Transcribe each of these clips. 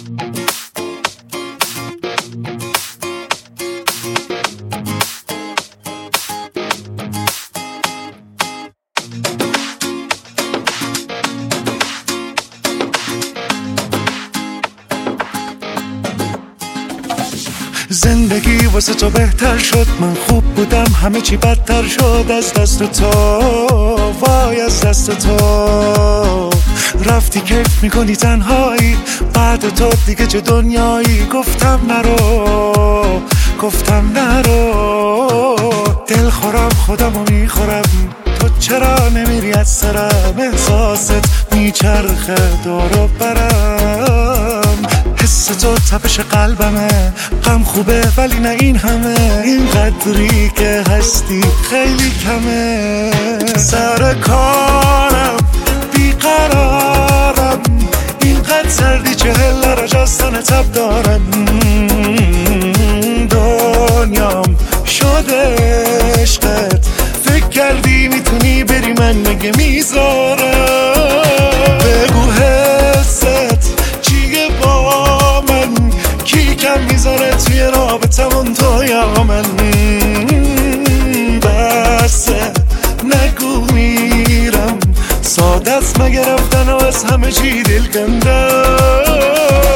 زندگی واسه تو بهتر شد، من خوب بودم همه چی بدتر شد. از دست تو، وای از دست تو رفتی، کیف میکنی تنهایی، بعد تو دیگه چه دنیایی. گفتم نرو، گفتم نرو، دل خورم خودمو میخورم، تو چرا نمیری از سرم؟ احساست میچرخه دور و برم، حس تو تپش قلبمه، غم خوبه ولی نه این همه، این قدری که هستی خیلی کمه. سر کارم بیقرارم، اینقدر سردی 40 درجه از تن تب دارم، دنیام شده عشقت، فکر کردی میتونی بری من مگه میذارم؟ بگو حست چیه با من، کی کم میذاره توی رابطمون تو یا من؟ بسه نگو میرم، ساده است مگه رفتن و از همه چی دل کندم؟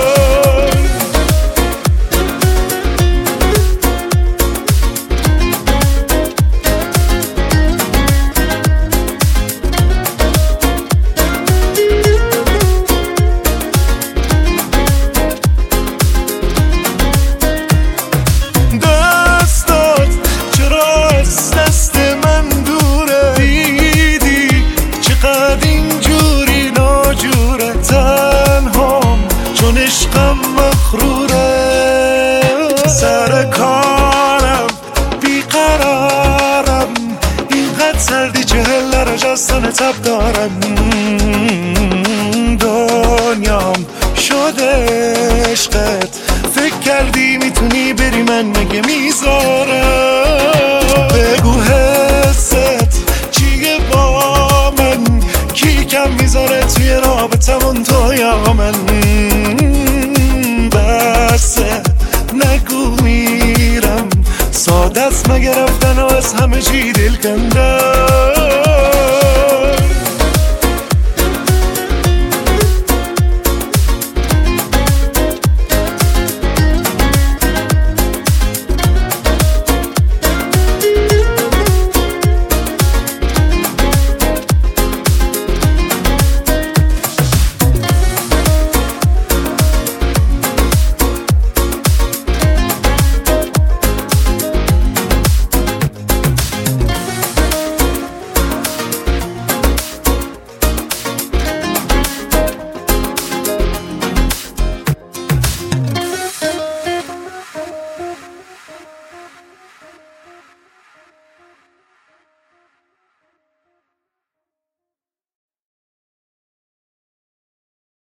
سر کارم بیقرارم، اینقدر سردی 40 درجه از تن تب دارم، دنیام شده عشقت، فکر کردی میتونی بری من مگه میذارم؟ بگو حست چیه با من، کی کم میذاره توی رابطمون تو یا من؟ بسه نگو میرم، ساده است مگه رفتن و از همه چی دل کندم؟